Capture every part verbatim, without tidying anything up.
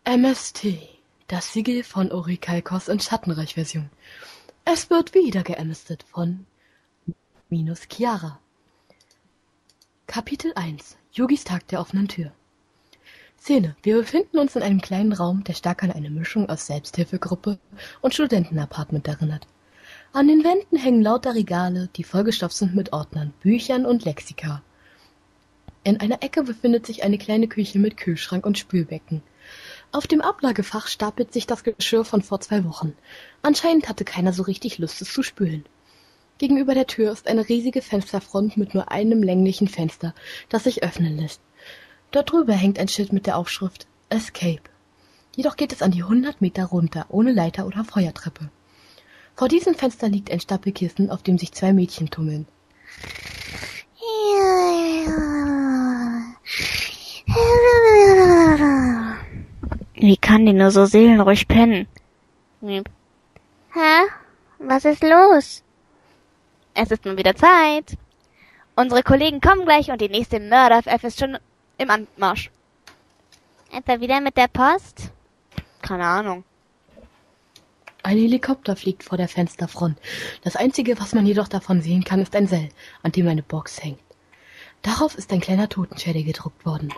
M S T, das Siegel von Orikalkos in Schattenreich-Version. Es wird wieder geämnestet von Minus Chiara. Kapitel eins. Yugis Tag der offenen Tür. Szene. Wir befinden uns in einem kleinen Raum, der stark an eine Mischung aus Selbsthilfegruppe und Studentenapartment erinnert. An den Wänden hängen lauter Regale, die vollgestopft sind mit Ordnern, Büchern und Lexika. In einer Ecke befindet sich eine kleine Küche mit Kühlschrank und Spülbecken. Auf dem Ablagefach stapelt sich das Geschirr von vor zwei Wochen. Anscheinend hatte keiner so richtig Lust, es zu spülen. Gegenüber der Tür ist eine riesige Fensterfront mit nur einem länglichen Fenster, das sich öffnen lässt. Dort drüber hängt ein Schild mit der Aufschrift Escape. Jedoch geht es an die hundert Meter runter, ohne Leiter oder Feuertreppe. Vor diesem Fenster liegt ein Stapel Kissen, auf dem sich zwei Mädchen tummeln. Wie kann die nur so seelenruhig pennen? Hä? Was ist los? Es ist nun wieder Zeit. Unsere Kollegen kommen gleich und die nächste Mörder-F F ist schon im Anmarsch. Etwa wieder mit der Post? Keine Ahnung. Ein Helikopter fliegt vor der Fensterfront. Das Einzige, was man jedoch davon sehen kann, ist ein Seil, an dem eine Box hängt. Darauf ist ein kleiner Totenschädel gedruckt worden.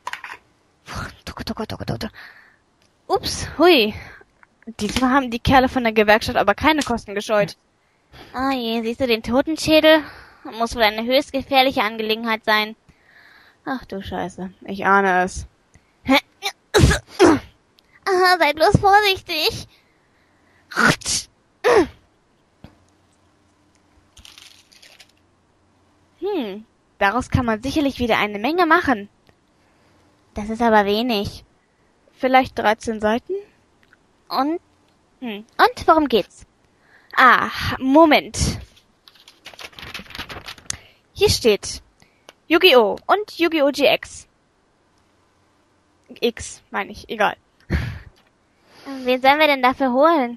Ups, hui. Diesmal haben die Kerle von der Gewerkschaft aber keine Kosten gescheut. Oh je, siehst du den Totenschädel? Muss wohl eine höchst gefährliche Angelegenheit sein. Ach du Scheiße, ich ahne es. Aha, sei bloß vorsichtig. Hm, daraus kann man sicherlich wieder eine Menge machen. Das ist aber wenig. Vielleicht dreizehn Seiten? Und? Hm. Und worum geht's? Ah, Moment. Hier steht Yu-Gi-Oh! Und Yu-Gi-Oh! G X. X, meine ich, egal. Wen sollen wir denn dafür holen?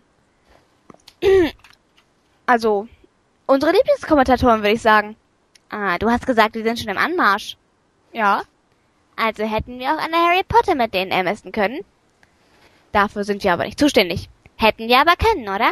Also, unsere Lieblingskommentatoren, würde ich sagen. Ah, du hast gesagt, die sind schon im Anmarsch. Ja. Also hätten wir auch eine Harry Potter mit denen ermessen können. Dafür sind wir aber nicht zuständig. Hätten wir aber können, oder?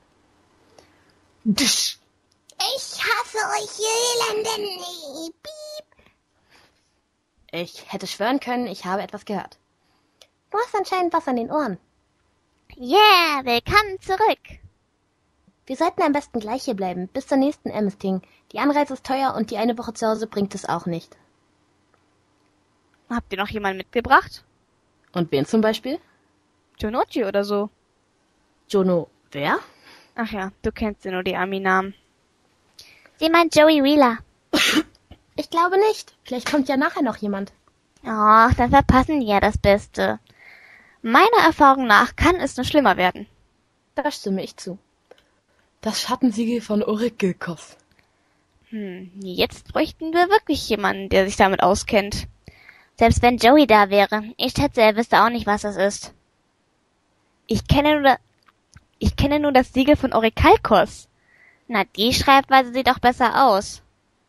Ich hasse euch Elenden. Piep. Ich hätte schwören können, ich habe etwas gehört. Du hast anscheinend was an den Ohren. Yeah, willkommen zurück. Wir sollten am besten gleich hier bleiben, bis zur nächsten Amnesting. Die Anreise ist teuer und die eine Woche zu Hause bringt es auch nicht. Habt ihr noch jemanden mitgebracht? Und wen zum Beispiel? Jonochi oder so. Jono, wer? Ach ja, du kennst ja nur die Ami-Namen. Sie meint Joey Wheeler. Ich glaube nicht. Vielleicht kommt ja nachher noch jemand. Ach, dann verpassen die ja das Beste. Meiner Erfahrung nach kann es nur schlimmer werden. Da stimme ich zu. Das Schattensiegel von Orikalkos. Hm, jetzt bräuchten wir wirklich jemanden, der sich damit auskennt. Selbst wenn Joey da wäre. Ich schätze, er wüsste auch nicht, was das ist. Ich kenne nur, da ich kenne nur das Siegel von Orikalkos. Na, die Schreibweise sieht doch besser aus.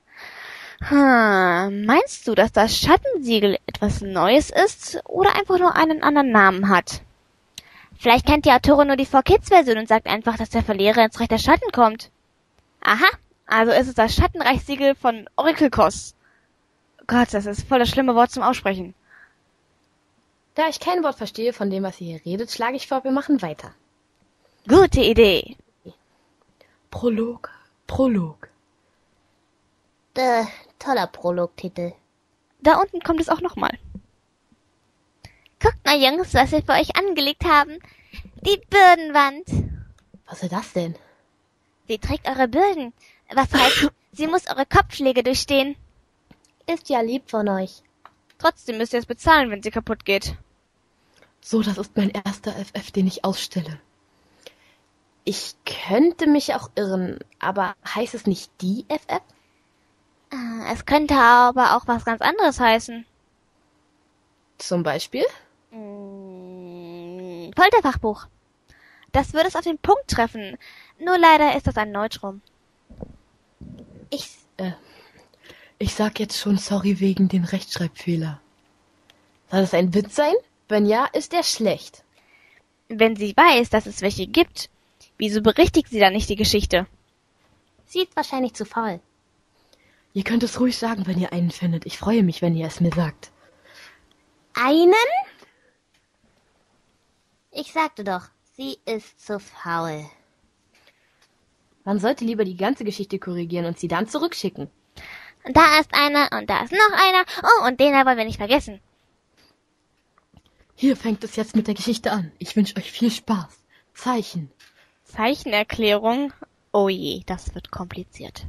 Hm, meinst du, dass das Schattensiegel etwas Neues ist oder einfach nur einen anderen Namen hat? Vielleicht kennt die Autorin nur die vier Kids Version und sagt einfach, dass der Verlierer ins Reich der Schatten kommt. Aha, also ist es das Schattenreichsiegel von Orikalkos. Gott, das ist voll das schlimme Wort zum Aussprechen. Da ich kein Wort verstehe von dem, was ihr hier redet, schlage ich vor, wir machen weiter. Gute Idee. Prolog, Prolog. Äh, toller Prologtitel. Da unten kommt es auch nochmal. Guckt mal, Jungs, was wir für euch angelegt haben. Die Bürdenwand. Was ist das denn? Sie trägt eure Bürden. Was heißt, sie muss eure Kopfschläge durchstehen. Ist ja lieb von euch. Trotzdem müsst ihr es bezahlen, wenn sie kaputt geht. So, das ist mein erster F F, den ich ausstelle. Ich könnte mich auch irren, aber heißt es nicht die F F? Es könnte aber auch was ganz anderes heißen. Zum Beispiel? Hm, Folterfachbuch. Das würde es auf den Punkt treffen. Nur leider ist das ein Neutrum. Ich, äh, ich sag jetzt schon sorry wegen dem Rechtschreibfehler. Soll das ein Witz sein? Wenn ja, ist er schlecht. Wenn sie weiß, dass es welche gibt, wieso berichtigt sie dann nicht die Geschichte? Sie ist wahrscheinlich zu faul. Ihr könnt es ruhig sagen, wenn ihr einen findet. Ich freue mich, wenn ihr es mir sagt. Einen? Ich sagte doch, sie ist zu faul. Man sollte lieber die ganze Geschichte korrigieren und sie dann zurückschicken. Und da ist einer und da ist noch einer. Oh, und den wollen wir nicht vergessen. Hier fängt es jetzt mit der Geschichte an. Ich wünsche euch viel Spaß. Zeichen. Zeichenerklärung? Oh je, das wird kompliziert.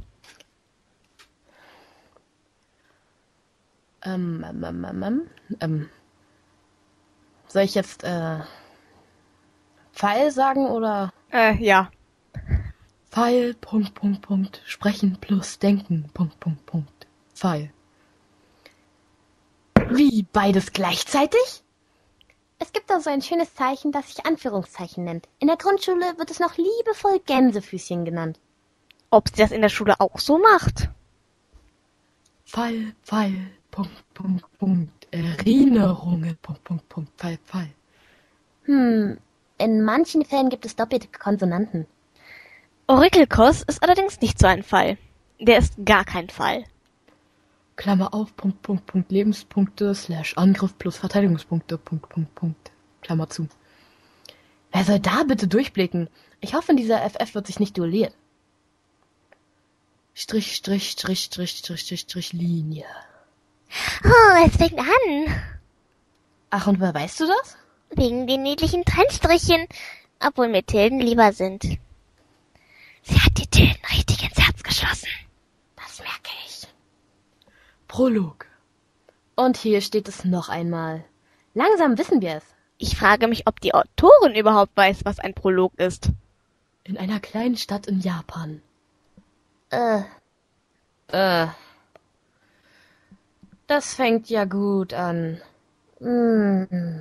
Ähm, ähm, ähm, ähm, ähm, ähm. Soll ich jetzt, äh, Pfeil sagen oder? Äh, ja. Pfeil, Punkt, Punkt, Punkt, sprechen plus denken, Punkt, Punkt, Punkt, Pfeil. Wie, beides gleichzeitig? Es gibt da so ein schönes Zeichen, das sich Anführungszeichen nennt. In der Grundschule wird es noch liebevoll Gänsefüßchen genannt. Ob sie das in der Schule auch so macht? Pfeil, Pfeil, Punkt, Punkt, Punkt, Erinnerungen, Punkt, Punkt, Punkt, Pfeil, Pfeil. Hm, in manchen Fällen gibt es doppelte Konsonanten. Orikelkos ist allerdings nicht so ein Fall. Der ist gar kein Fall. Klammer auf, Punkt, Punkt, Punkt, Lebenspunkte, slash Angriff plus Verteidigungspunkte, Punkt, Punkt, Punkt, Klammer zu. Wer soll da bitte durchblicken? Ich hoffe, in dieser F F wird sich nicht duelliert. Strich, Strich, Strich, Strich, Strich, Strich, Strich, Linie. Oh, es fängt an. Ach, und woher weißt du das? Wegen den niedlichen Trennstrichen. Obwohl mir Tilden lieber sind. Sie hat die Tilden richtig ins Herz geschlossen. Das merke ich. Prolog. Und hier steht es noch einmal. Langsam wissen wir es. Ich frage mich, ob die Autorin überhaupt weiß, was ein Prolog ist. In einer kleinen Stadt in Japan. Äh, Äh. Das fängt ja gut an. mm,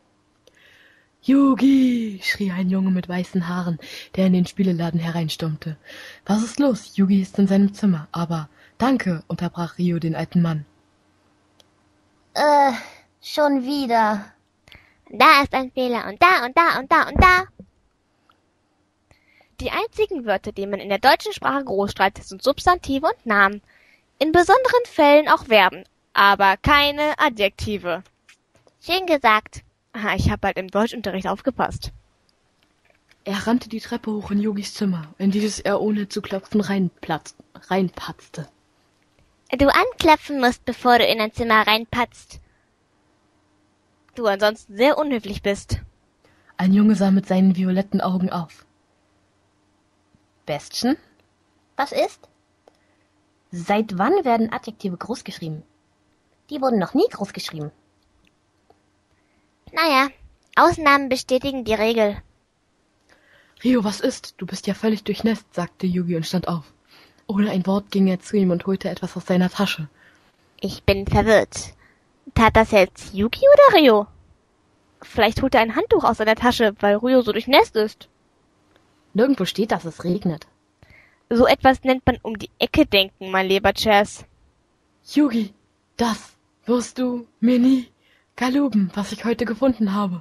Yugi, schrie ein Junge mit weißen Haaren, der in den Spieleladen hereinstürmte. Was ist los? Yugi ist in seinem Zimmer, aber... Danke, unterbrach Rio den alten Mann. äh, schon wieder. Da ist ein Fehler und da und da und da und da. Die einzigen Wörter, die man in der deutschen Sprache groß streitet, sind Substantive und Namen. In besonderen Fällen auch Verben, aber keine Adjektive. Schön gesagt. Aha, ich habe halt im Deutschunterricht aufgepasst. Er rannte die Treppe hoch in Yogis Zimmer, in dieses er ohne zu klopfen reinplatz, reinpatzte. Du anklopfen musst, bevor du in ein Zimmer reinpatzt. Du ansonsten sehr unhöflich bist. Ein Junge sah mit seinen violetten Augen auf. Bestchen? Was ist? Seit wann werden Adjektive großgeschrieben? Die wurden noch nie groß geschrieben. Naja, Ausnahmen bestätigen die Regel. Rio, was ist? Du bist ja völlig durchnässt, sagte Yugi und stand auf. Ohne ein Wort ging er zu ihm und holte etwas aus seiner Tasche. Ich bin verwirrt. Tat das jetzt Yugi oder Rio? Vielleicht holt er ein Handtuch aus seiner Tasche, weil Rio so durchnässt ist. Nirgendwo steht, dass es regnet. So etwas nennt man um die Ecke denken, mein lieber Chess. Yugi, das wirst du mir nie geloben, was ich heute gefunden habe.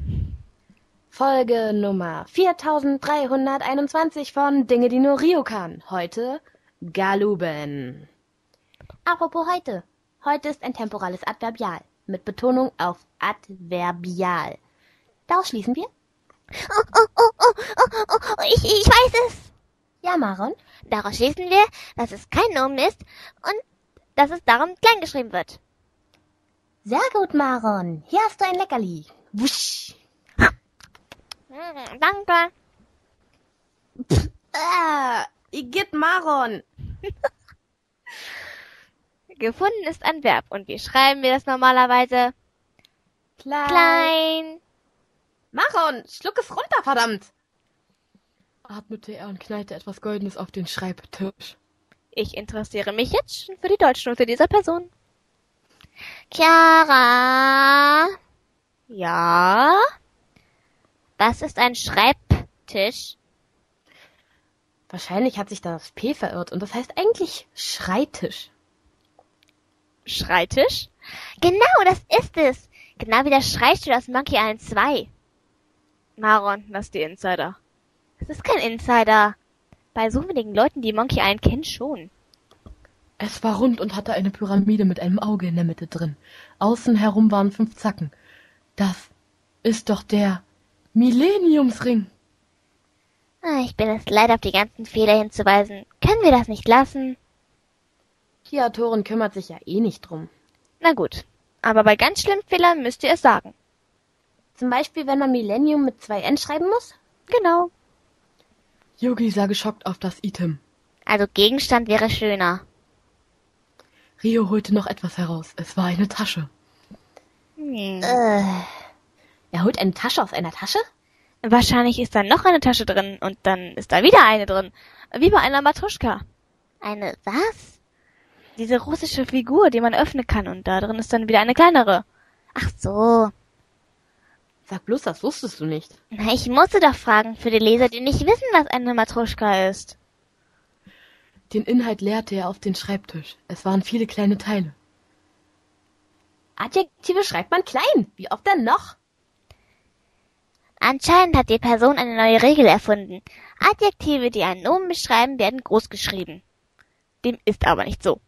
Folge Nummer viertausenddreihunderteinundzwanzig von Dinge, die nur Rio kann. Heute Galuben. Apropos heute. Heute ist ein temporales Adverbial. Mit Betonung auf Adverbial. Daraus schließen wir? Oh, oh, oh, oh, oh, oh, oh, ich, ich weiß es. Ja, Maron? Daraus schließen wir, dass es kein Nomen ist und dass es darum klein geschrieben wird. Sehr gut, Maron. Hier hast du ein Leckerli. Wusch. Hm, danke. Ah, Igitt Maron. Gefunden ist ein Verb. Und wie schreiben wir das normalerweise? Klein. Klein. Maron, schluck es runter, verdammt. Atmete er und knallte etwas Goldenes auf den Schreibtisch. Ich interessiere mich jetzt schon für die Deutschnote dieser Person. Chiara. Ja? Was ist ein Schreibtisch? Wahrscheinlich hat sich das P verirrt und das heißt eigentlich Schreitisch. Schreitisch? Genau, das ist es. Genau wie das Schreischild aus Monkey Island zwei. Maron, lass die Insider. Das ist kein Insider. Bei so wenigen Leuten, die Monkey Island kennen, schon. Es war rund und hatte eine Pyramide mit einem Auge in der Mitte drin. Außen herum waren fünf Zacken. Das ist doch der Millenniumsring. Ah, ich bin es leid, auf die ganzen Fehler hinzuweisen. Können wir das nicht lassen? Die Autorin kümmert sich ja eh nicht drum. Na gut, aber bei ganz schlimmen Fehlern müsst ihr es sagen. Zum Beispiel, wenn man Millennium mit zwei N schreiben muss? Genau. Yugi sah geschockt auf das Item. Also Gegenstand wäre schöner. Rio holte noch etwas heraus. Es war eine Tasche. Hm. Äh, er holt eine Tasche aus einer Tasche? Wahrscheinlich ist da noch eine Tasche drin und dann ist da wieder eine drin. Wie bei einer Matuschka. Eine was? Diese russische Figur, die man öffnen kann und da drin ist dann wieder eine kleinere. Ach so. Sag bloß, das wusstest du nicht. Na, ich musste doch fragen für die Leser, die nicht wissen, was eine Matruschka ist. Den Inhalt leerte er auf den Schreibtisch. Es waren viele kleine Teile. Adjektive schreibt man klein. Wie oft denn noch? Anscheinend hat die Person eine neue Regel erfunden. Adjektive, die einen Nomen beschreiben, werden groß geschrieben. Dem ist aber nicht so.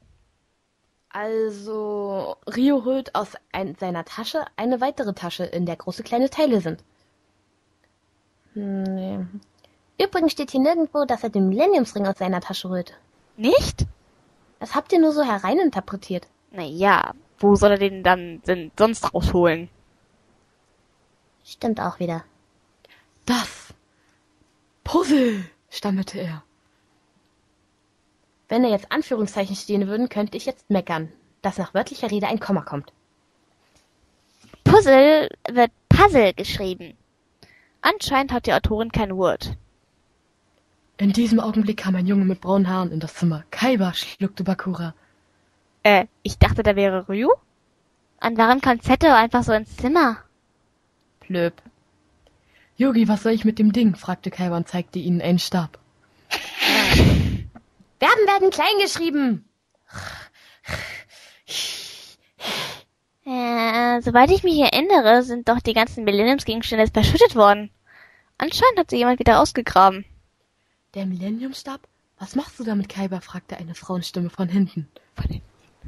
Also, Rio holt aus ein, seiner Tasche eine weitere Tasche, in der große kleine Teile sind. Hm, nee. Übrigens steht hier nirgendwo, dass er den Millenniumsring aus seiner Tasche holt. Nicht? Das habt ihr nur so hereininterpretiert. Naja, wo soll er den dann denn sonst rausholen? Stimmt auch wieder. Das Puzzle, stammelte er. Wenn da jetzt Anführungszeichen stehen würden, könnte ich jetzt meckern, dass nach wörtlicher Rede ein Komma kommt. Puzzle wird Puzzle geschrieben. Anscheinend hat die Autorin kein Word. In diesem Augenblick kam ein Junge mit braunen Haaren in das Zimmer. Kaiba, schluckte Bakura. Äh, ich dachte, da wäre Ryu? Und warum kommt Zetto einfach so ins Zimmer? Plöp. Yugi, was soll ich mit dem Ding? Fragte Kaiba und zeigte ihnen einen Stab. Verben werden klein geschrieben. Äh, soweit ich mich erinnere, sind doch die ganzen Millenniumsgegenstände verschüttet worden. Anscheinend hat sie jemand wieder ausgegraben. Der Millenniumstab? Was machst du damit, Kaiba? Fragte eine Frauenstimme von hinten. Von hinten.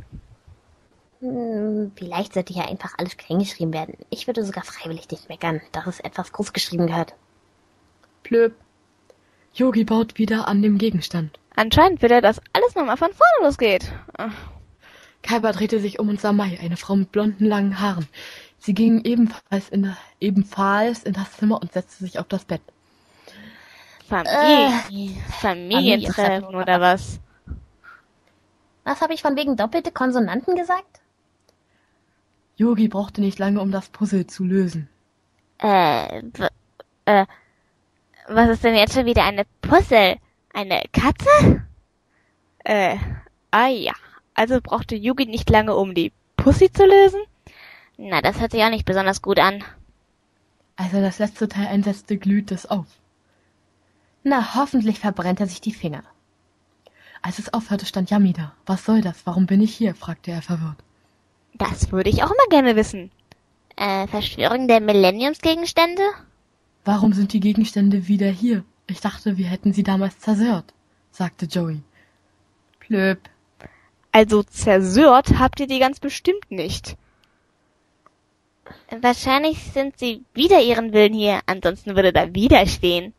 Hm, vielleicht sollte hier einfach alles klein geschrieben werden. Ich würde sogar freiwillig nicht meckern, dass es etwas groß geschrieben gehört. Plöp. Yugi baut wieder an dem Gegenstand. Anscheinend will er, dass alles nochmal von vorne losgeht. Kaiba drehte sich um und sah Mai, eine Frau mit blonden, langen Haaren. Sie ging ebenfalls in, der, ebenfalls in das Zimmer und setzte sich auf das Bett. Familie, Äh, Familientreffen oder was? Was habe ich von wegen doppelte Konsonanten gesagt? Yugi brauchte nicht lange, um das Puzzle zu lösen. Äh, w- äh, was ist denn jetzt schon wieder eine Puzzle? Eine Katze? Äh, ah ja. Also brauchte Yugi nicht lange, um die Pussy zu lösen? Na, das hört sich auch nicht besonders gut an. Als er das letzte Teil einsetzte, glühte es auf. Na, hoffentlich verbrennt er sich die Finger. Als es aufhörte, stand Yami da. Was soll das? Warum bin ich hier? Fragte er verwirrt. Das würde ich auch immer gerne wissen. Äh, Verschwörung der Millenniumsgegenstände? Warum sind die Gegenstände wieder hier? Ich dachte, wir hätten sie damals zerstört, sagte Joey. Plöp. Also zerstört habt ihr die ganz bestimmt nicht. Wahrscheinlich sind sie wieder ihren Willen hier, ansonsten würde da wieder stehen.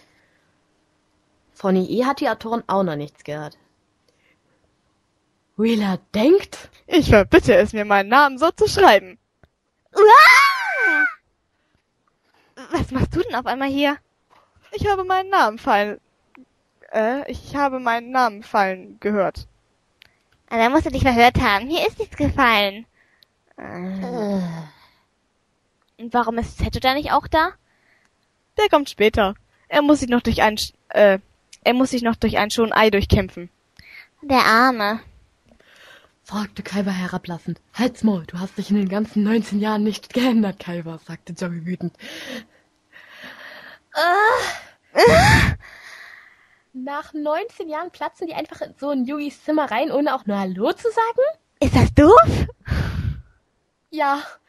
Von I E hat die Autorin auch noch nichts gehört. Wheeler denkt? Ich verbitte es mir, meinen Namen so zu schreiben. Uah! Was machst du denn auf einmal hier? Ich habe meinen Namen fallen... Äh, ich habe meinen Namen fallen gehört. Ah, da musst du dich verhört haben. Hier ist nichts gefallen. Äh. Und warum ist Zetto da nicht auch da? Der kommt später. Er muss sich noch durch ein... Sch- Äh, er muss sich noch durch ein Schon-Ei durchkämpfen. Der Arme. Fragte Kaiba herablassend. Halt's Maul, du hast dich in den ganzen neunzehn Jahren nicht geändert, Kaiba, sagte Joey wütend. Nach neunzehn Jahren platzen die einfach so in Yugis Zimmer rein, ohne auch nur Hallo zu sagen? Ist das doof? Ja,